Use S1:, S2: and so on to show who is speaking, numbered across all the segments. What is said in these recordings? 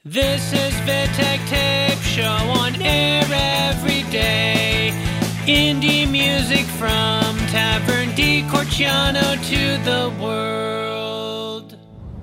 S1: This is Vitek Tape Show on air every day. Indie music from Tavern di Corciano to the world.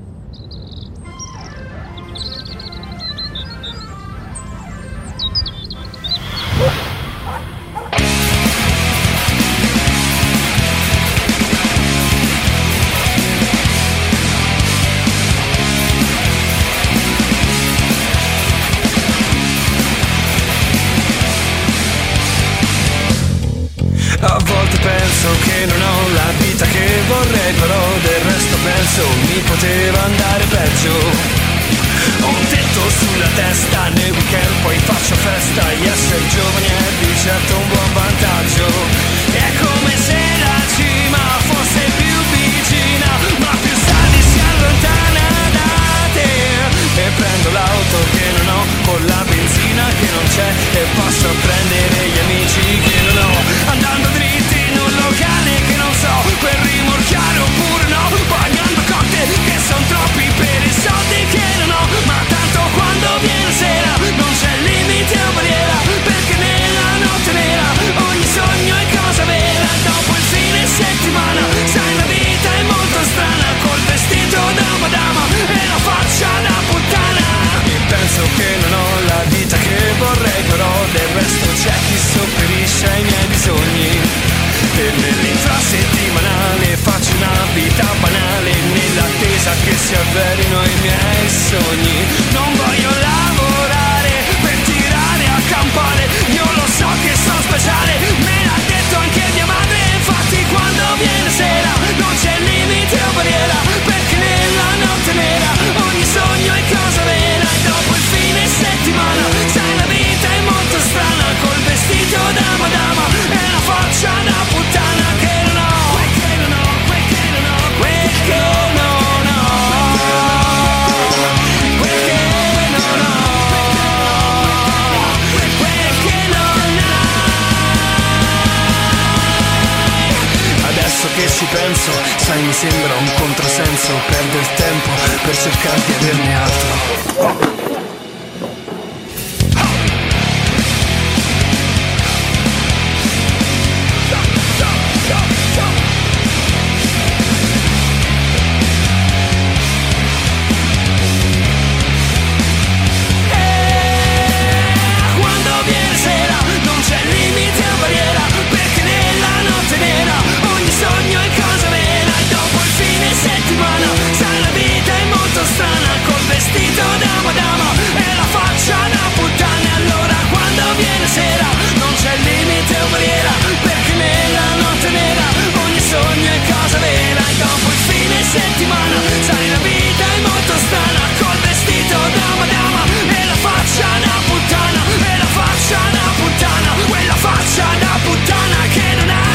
S2: A volte penso che non ho la vita che vorrei, però del resto penso mi poteva andare peggio. Ho un tetto sulla testa, nel weekend poi faccio festa, e essere giovani è di certo un buon vantaggio. È come se la cima fosse più vicina, ma più sali si allontana da te. E prendo l'auto che non ho, con la benzina che non c'è, e passo a prendere gli amici che non ho, andando dritti in un locale che non so per rimorchiare oppure no, pagando cocktail che son troppi per i soldi che non ho. Ma tanto quando viene sera non c'è limite o barriera, perché nella notte nera ogni sogno è cosa vera. Dopo il fine settimana sai la vita è molto strana, col vestito da madama e la faccia da puttana. E penso che non ho la vita che vorrei, però del resto c'è chi sopperisce ai miei bisogni. E nell'infrasettimanale faccio una vita banale, nell'attesa che si avverino i miei sogni. Non voglio lavorare per tirare a campane, io lo so che sono speciale, me l'ha detto anche mia madre. Infatti quando viene sera non c'è limite o barriera, perché nella notte nera ogni sogno è cosa vera. E dopo il fine settimana sai la vita è molto strana, col vestito da madama e la faccia da puttana che non ho, quel che non ho, quel che non ho, quel che non ho, quel che non ho, quel che non hai. Adesso che ci penso, sai, mi sembra un controsenso perdere il tempo per cercare di averne altro. Strana, col vestito da madama e la faccia da puttana. Allora quando viene sera non c'è limite o barriera, perché nella notte nera ogni sogno è cosa vera. E dopo il fine settimana sai la vita è molto strana, col vestito da madama e la faccia da puttana, e la faccia da puttana, quella faccia da puttana che non hai.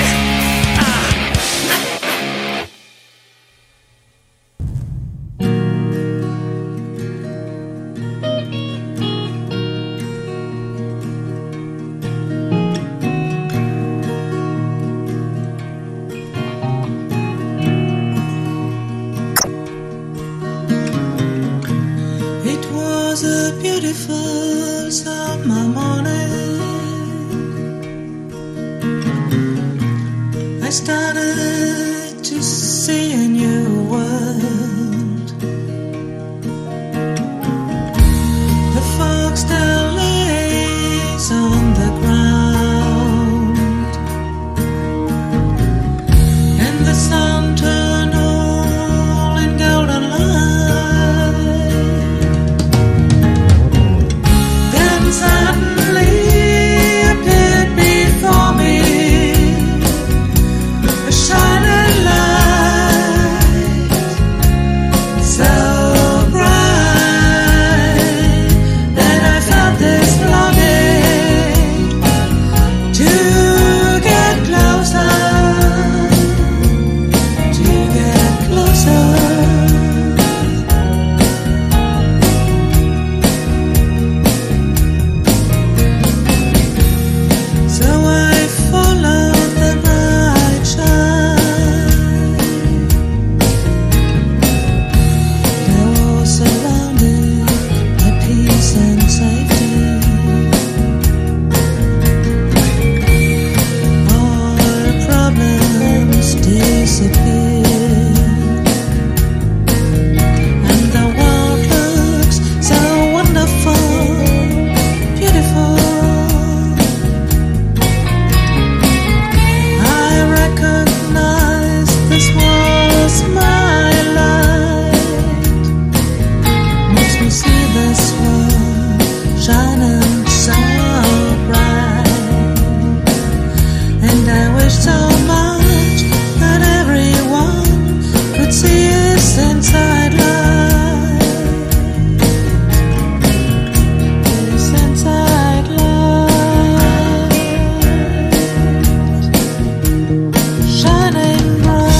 S2: Beautiful summer morning, I started to see a new world. The fog still lays on the ground, and the sun turned all in golden light. Suddenly appeared before me a
S3: shining so bright. And I wish so much that everyone could see his inside light. His inside light, shining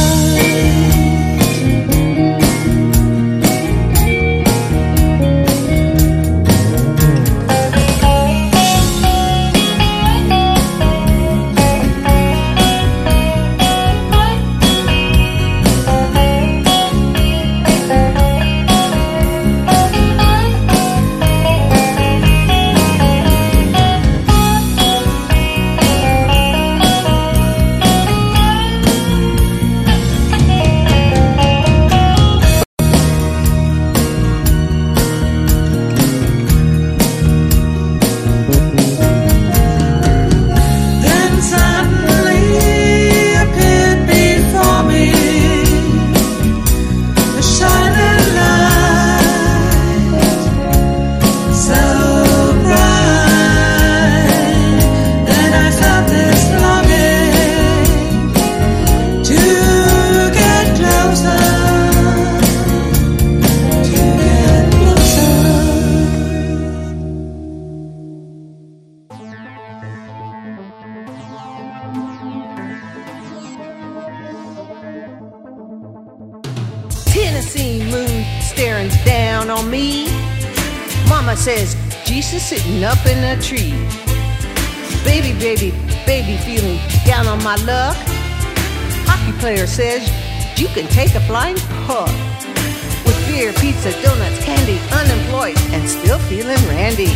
S4: Tennessee moon staring down on me. Mama says, Jesus sitting up in a tree. Baby, baby, baby feeling down on my luck. Hockey player says, you can take a flying puck. With beer, pizza, donuts, candy, unemployed, and still feeling randy.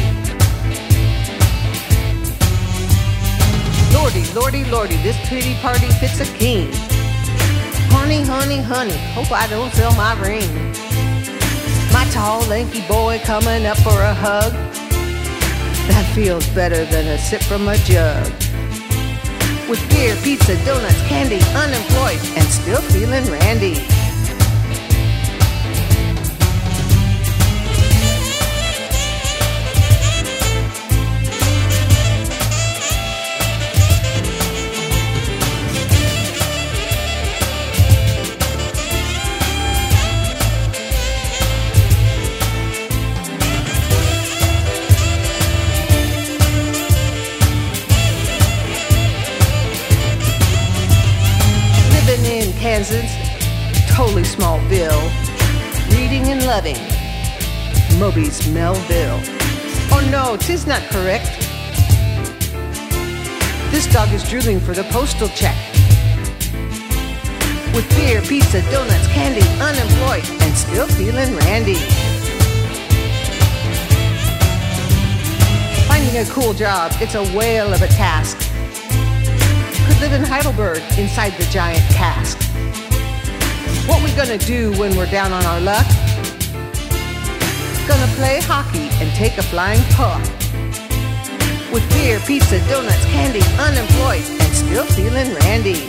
S4: Lordy, lordy, lordy, this pretty party fits a king. Honey, honey, honey, hope I don't sell my ring. My tall, lanky boy coming up for a hug. That feels better than a sip from a jug. With beer, pizza, donuts, candy, unemployed, and still feeling randy. Kansas, totally Smallville, reading and loving, Moby's Melville. Oh no, 'tis not correct. This dog is drooling for the postal check. With beer, pizza, donuts, candy, unemployed, and still feeling randy. Finding a cool job, it's a whale of a task. Could live in Heidelberg inside the giant cask. What we gonna do when we're down on our luck? Gonna play hockey and take a flying puck. With beer, pizza, donuts, candy, unemployed, and still feeling randy.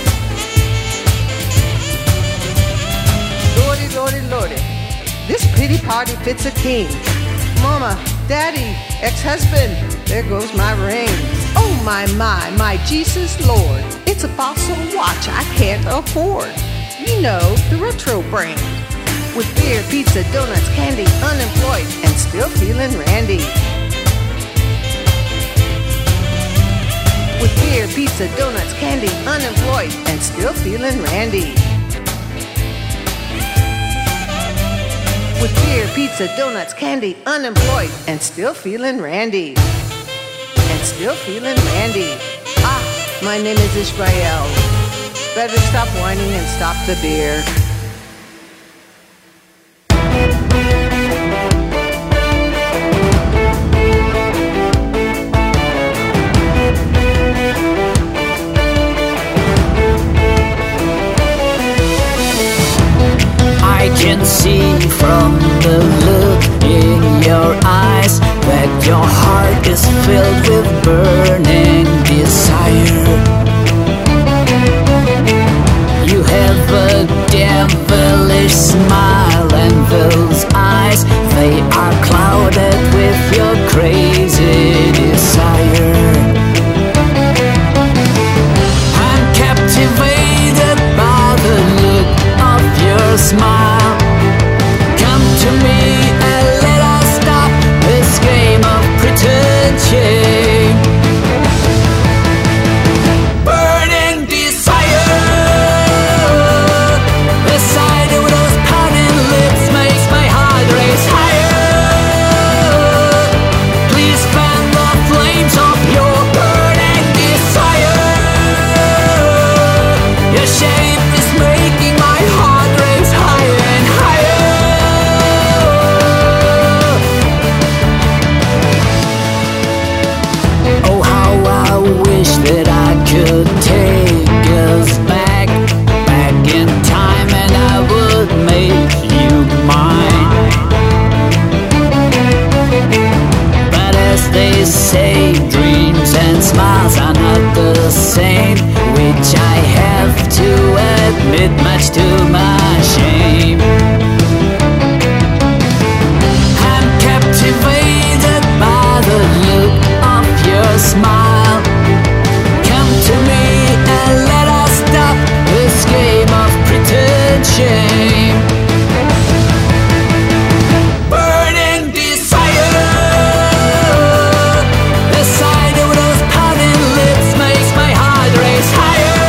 S4: Lordy, lordy, lordy, this pretty party fits a king. Mama, daddy, ex-husband, there goes my ring. Oh my Jesus Lord, it's a fossil watch I can't afford. You know, the retro brand. With beer, pizza, donuts, candy, unemployed, and still feeling randy. With beer, pizza, donuts, candy, unemployed, and still feeling randy. With beer, pizza, donuts, candy, unemployed, and still feeling randy. And still feeling randy. Ah, my name is Ishmael. Better stop whining and stop the beer.
S5: I can see from the look in your eyes that your heart is filled with burning desire. You have a devilish smile and those eyes, they they are clouded with your crazy desire. I'm captivated by the look of your smile. Come to me and let us stop this game of pretending. Burning desire, the sight of those pounding lips makes my heart race higher. Please fan the flames of your burning desire. Your shape is making my heart race higher and higher. Oh, how I wish that I could take us back in time, and I would make you mine. But as they say, dreams and smiles are not the same, which I have to admit, much to my shame. I'm captivated by the look of your smile. Come to me and let us stop this game of pretension. Burning desire, the sight of those pounding lips makes my heart race higher.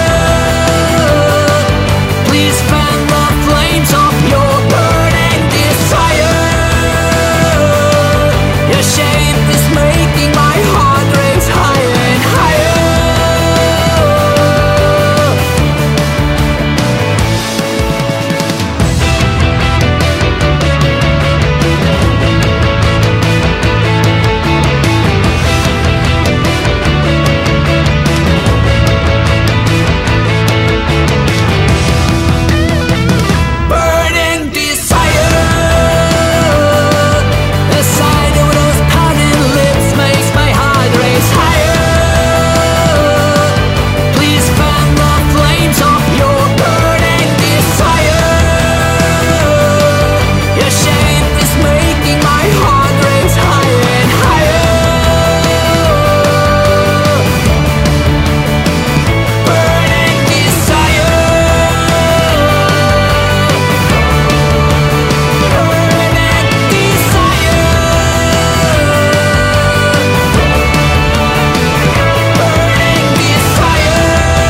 S5: Please fan the flames of your burning desire. Your shape is making my heart race higher and higher. Burning desire, the sight of those pounding lips makes my heart race higher. Please fan the flames of your burning desire. Your shape is making my heart race higher and higher. Burning desire, burning desire, burning desire,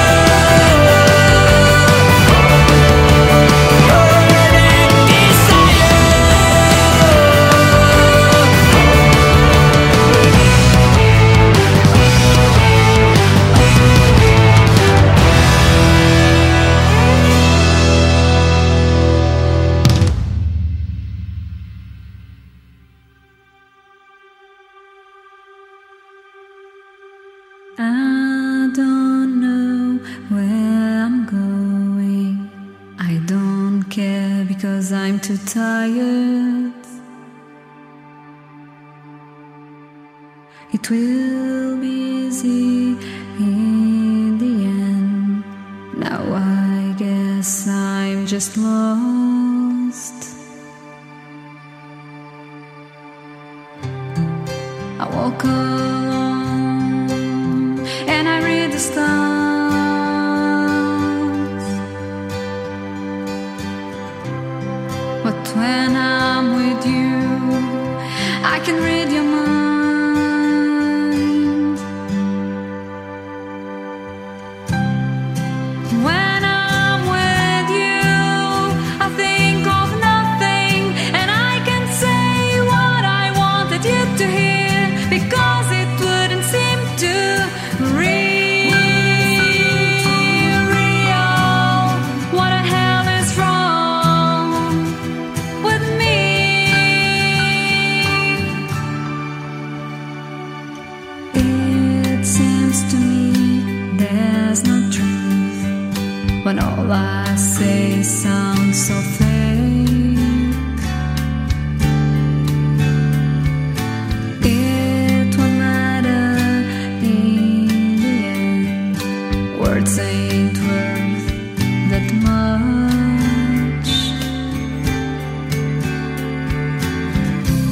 S3: I don't know where I'm going. I don't care because I'm too tired. It will be easy in the end. Now I guess I'm just lost. I walk alone and I read the stars. But when I'm with you, I can read your mind. When I'm with you, I think of nothing, and I can say what I wanted you to hear, because it wouldn't seem to real. What the hell is wrong with me? It seems to me there's no truth when all I say sounds so fake. It won't matter in the end. Words ain't worth that much.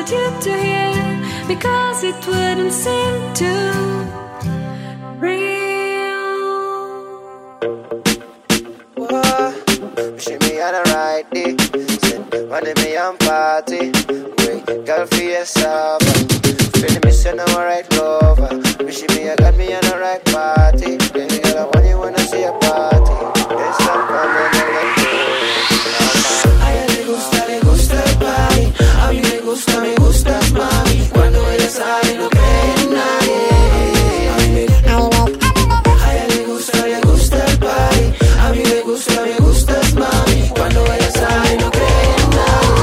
S3: wanted you to hear, because it wouldn't seem too real.
S6: Whoa, wishing me on the right day. Said, money me and party. Wait, girl, for yourself. Feeling me, say no right lover. Wishing me, I got me on the right party. Baby girl, I want you when I see a party. There's some coming and let go. A ella le gusta el party. A mí me gustas, mami. Cuando ella sale no cree en nadie. A ella le gusta el party. A mí me gustas, mami. Cuando ella sale no cree en nadie.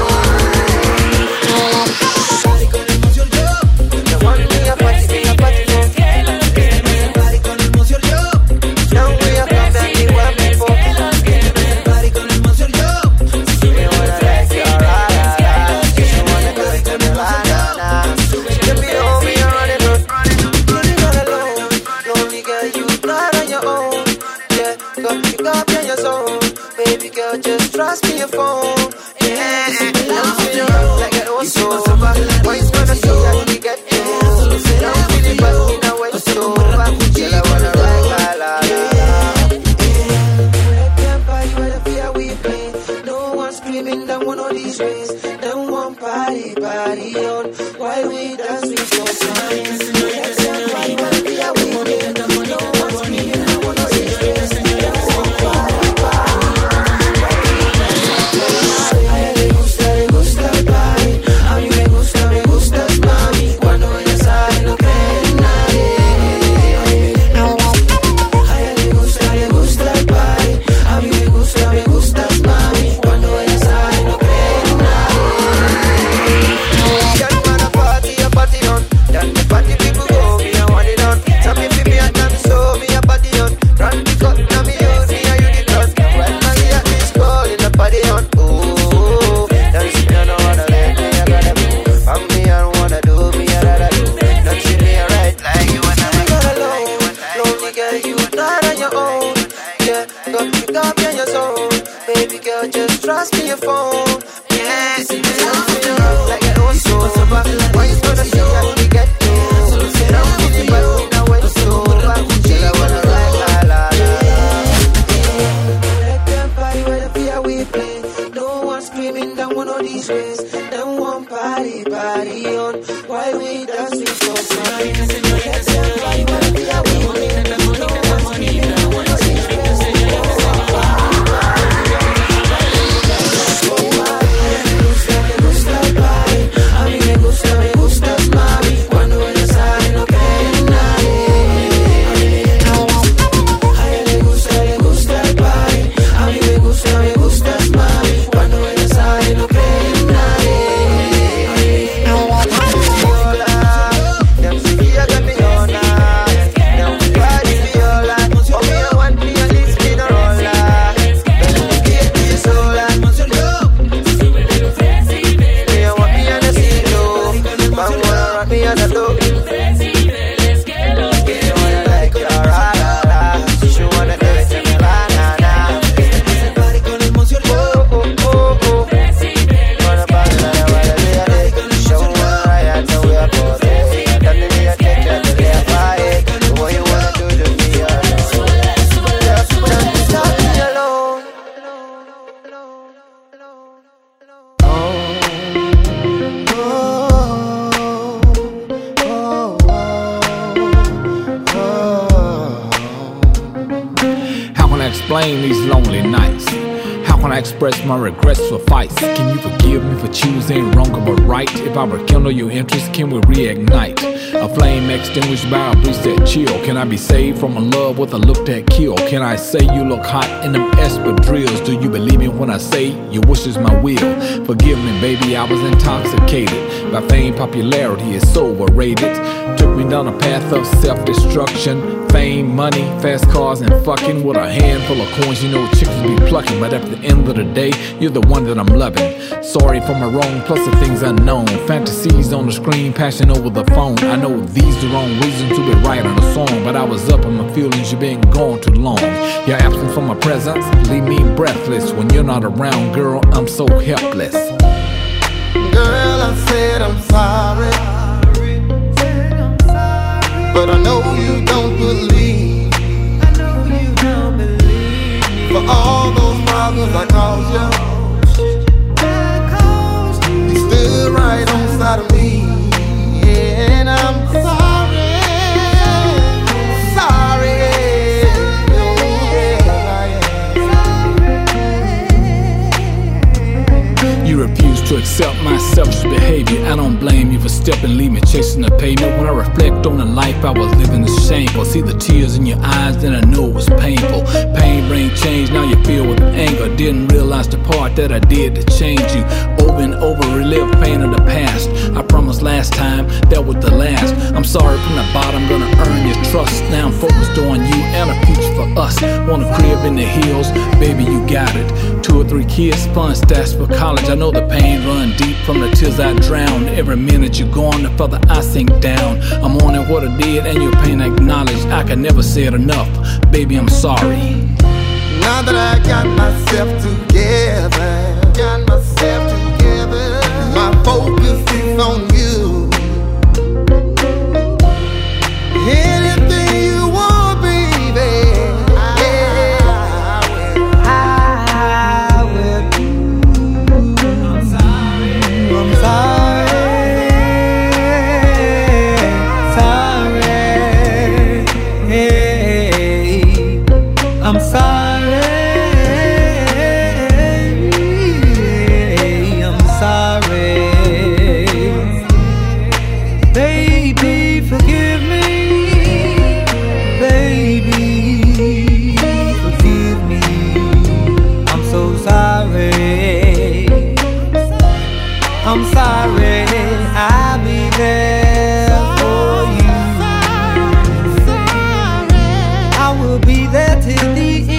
S6: Party con emoción yo. No want me a party, me a party no. Party con emoción yo. Now we are come back to what before. Party con emoción yo. You wanna like your ride. You wanna go to the banana. You be home, me a running up. You're not alone. Lonely girl, you not on your own. Yeah, got you got me on your zone. Baby girl, just trust me your phone. Yeah, I'm feeling rough like I was sober. Why you gonna see how we get to? I'm feeling bad, me now when it's over. Girl, I wanna ride la la la. Let them party where the fear we play. No one screaming down one of these ways. Them one party on. While we dance, we so fine. Let them party where the fear we play. No one screaming down one of these ways. Them one party on. A ella le gusta el party. A mí me gustas, mami. Cuando ella sale no cree en nadie. A ella le gusta el party. A mí me gustas, mami. Cuando ella sale no cree en nadie. Girl, wanna party, a party on. Then the party people go, me I want it on. Tell me if me a dance, so me a party on. Run the cut, now me use me and you the dust. When I see at this call in the party on. Ooh, dance me I don't wanna let me, I gotta move. I'm me I don't wanna do me, I gotta do. Don't treat me right like you wanna make it alone. Lonely girl, you not on your own. Yeah, got me on your zone. Baby girl, just trust me your phone. Yeah, I'm feeling rough like I was sober. Why you gonna see how we get to? I'm feeling bad, me now when it's over. Girl, I wanna ride la la la. Let them party where the fear we play. No one screaming down one of these ways. Them one party on. While we dance, we so fine. Let them party where the fear we play. No one screaming down one of these ways. Me gusta el party. A mí me gustas, mami. Cuando ella sale no cree en nadie. A ella le gusta el party. A mí me gustas, mami. Cuando ella sale no cree en nadie. Them see I got me on that. Them party viola. Oh, me I want me a lift me no roller. Them get me sola. Me I want me on the silo. Man wanna rock me on the dope. She wanna like your ra-ra-ra. She wanna do it to me la-na-na. Oh, oh, oh, oh. Wanna party like I wanna be a day. Show me right till we are both there. Tell me I take care till they are fired. What you wanna do to me alone? Just stop me alone.
S7: How can I explain these lonely nights? How can I express my regrets suffice? Can you forgive me for choosing wrong or right? If I rekindle your interest, can we reignite? A flame extinguished by a breeze that chill. Can I be saved from a love with a look that kill? Can I say you look hot in them espadrilles? Do you believe me when I say your wish is my will? Forgive me, baby, I was intoxicated by fame, popularity is so overrated. Took me down a path of self-destruction. Fame, money, fast cars, and fucking with a handful of coins. You know chicks be plucking, but at the end of the day, you're the one that I'm loving. Sorry for my wrong, plus the things unknown. Fantasies on the screen, passion over the phone. I know these the wrong reasons to be writing a song, but I was up in my feelings, you've been gone too long. Your absence from my presence leave me breathless. When you're not around, girl, I'm so helpless.
S6: Girl, I said
S8: I'm sorry, but I know you don't believe. For all those problems I caused you, you stood right on side of me. Yeah, and I'm sorry, sorry.
S7: You refuse to accept my selfish behavior. I don't blame you for stepping, leave me chasing the pavement. When I reflect on the life I was living, it's shameful. See the tears in your eyes, then I know it was painful. Pain brings change, now you feel with anger. Didn't realize the part that I did to change you. Over and over, relive pain of the past. I promised last time that was the last. I'm sorry from the bottom, gonna earn your trust. Now I'm focused on you and a future for us. Want a crib in the hills, baby, you got it. 2 or 3 kids, fun stats for college. I know the pain run deep from the tears I drown. Every minute you're gone, the further I sink down. I'm on it what I did and your pain I acknowledge. I can never say it enough, baby, I'm sorry.
S8: Now that I got myself together, my focus is on you. Anything you want, baby, I will do. I'm sorry, I'm sorry, I'm sorry. Baby, forgive me. Baby, forgive me. I'm so sorry. I'm sorry. I'll be there for you. I will be there till the end.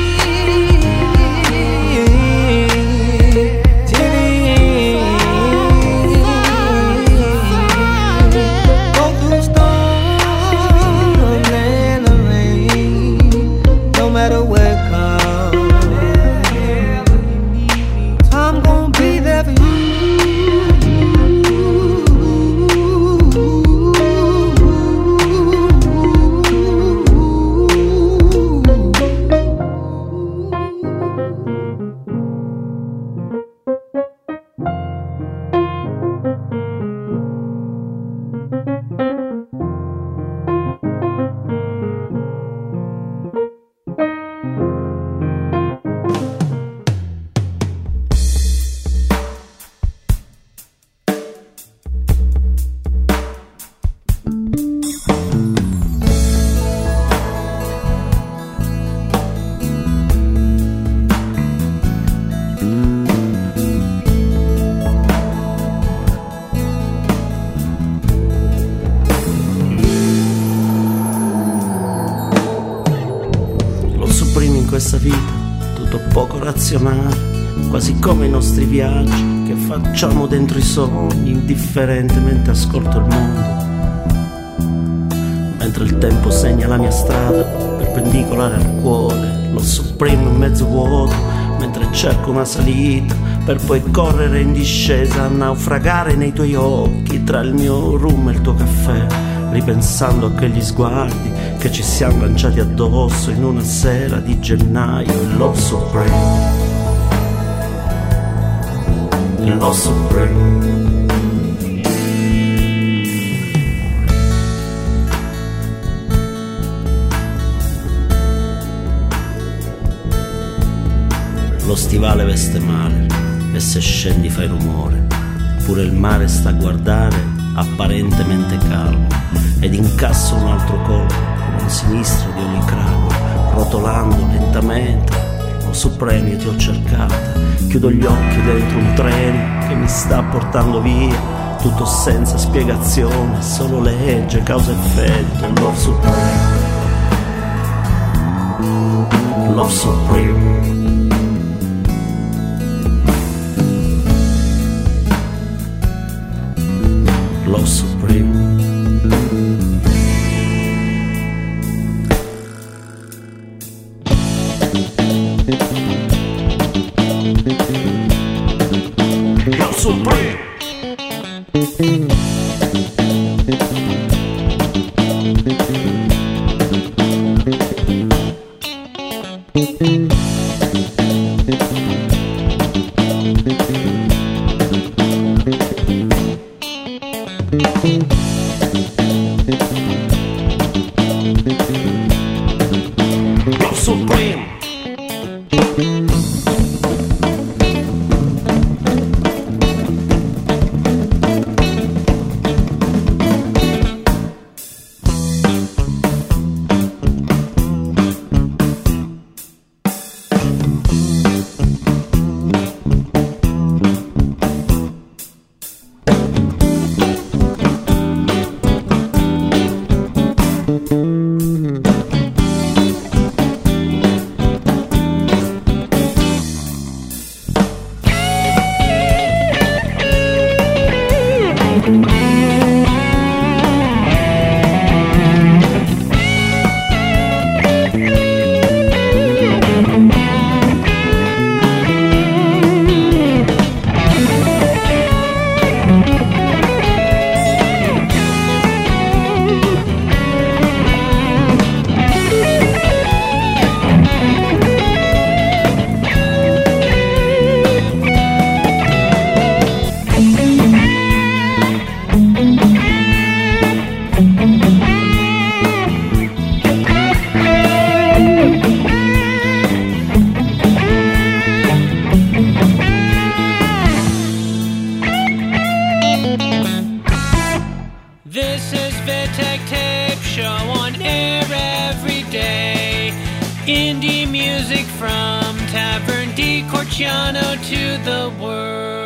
S9: Questa vita, tutto poco razionale, quasi come i nostri viaggi che facciamo dentro i sogni, indifferentemente ascolto il mondo. Mentre il tempo segna la mia strada, perpendicolare al cuore, lo sopprimo in mezzo vuoto, mentre cerco una salita, per poi correre in discesa, naufragare nei tuoi occhi, tra il mio rum e il tuo caffè, ripensando a quegli sguardi che ci siamo lanciati addosso in una sera di gennaio. Love Supreme, Love Supreme. Lo stivale veste male e se scendi fai rumore, pure il mare sta a guardare apparentemente calmo, ed incasso un altro colpo con un sinistro di ogni cranio, rotolando lentamente. Lo Supreme, io ti ho cercata, chiudo gli occhi dentro un treno che mi sta portando via, tutto senza spiegazione, solo legge, causa effetto. Love Supreme, Love Supreme. Love Supreme. Love Supreme. Supreme.
S1: This is Vitek Tape Show on air every day. Indie music from Tavern di Corciano to the world.